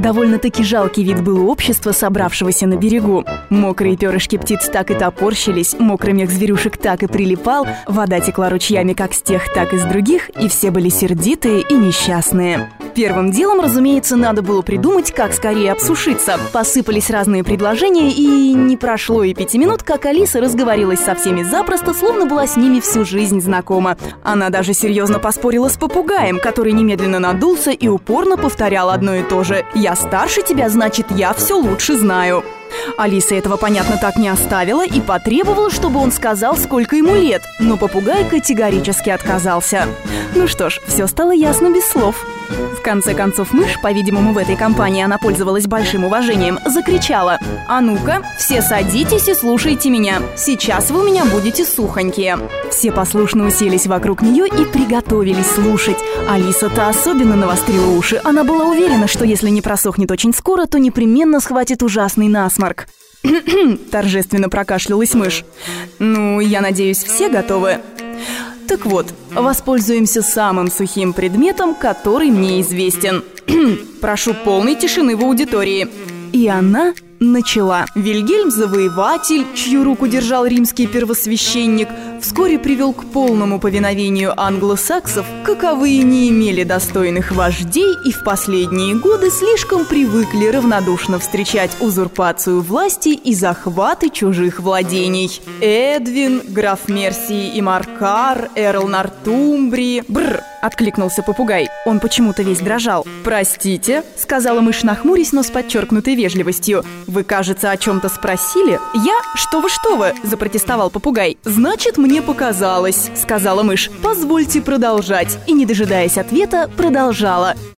Довольно-таки жалкий вид было общества, собравшегося на берегу. Мокрые перышки птиц так и топорщились, мокрый мех зверюшек так и прилипал, вода текла ручьями как с тех, так и с других, и все были сердитые и несчастные. Первым делом, разумеется, надо было придумать, как скорее обсушиться. Посыпались разные предложения, и не прошло и 5 минут, как Алиса разговорилась со всеми запросто, словно была с ними всю жизнь знакома. Она даже серьезно поспорила с попугаем, который немедленно надулся и упорно повторял одно и то же: «Я старше тебя, значит, я все лучше знаю». Алиса этого, понятно, так не оставила и потребовала, чтобы он сказал, сколько ему лет, но попугай категорически отказался. Ну что ж, все стало ясно без слов. В конце концов, мышь, по-видимому, в этой компании она пользовалась большим уважением, закричала: «А ну-ка, все садитесь и слушайте меня. Сейчас вы у меня будете сухонькие». Все послушно уселись вокруг нее и приготовились слушать. Алиса-то особенно навострила уши. Она была уверена, что если не просохнет очень скоро, то непременно схватит ужасный насморк. Торжественно прокашлялась мышь. «Ну, я надеюсь, все готовы?» Так вот, воспользуемся самым сухим предметом, который мне известен. Прошу полной тишины в аудитории. И она начала. Вильгельм Завоеватель, чью руку держал римский первосвященник, вскоре привел к полному повиновению англосаксов, каковые не имели достойных вождей и в последние годы слишком привыкли равнодушно встречать узурпацию власти и захваты чужих владений. Эдвин, граф Мерсии и Маркар, эрл Нортумбрии... Бррр! Откликнулся попугай. Он почему-то весь дрожал. «Простите», — сказала мышь, нахмурясь, но с подчеркнутой вежливостью. «Вы, кажется, о чем-то спросили?» «Я? Что вы?» — запротестовал попугай. «Значит, мне показалось», — сказала мышь. «Позвольте продолжать». И, не дожидаясь ответа, продолжала.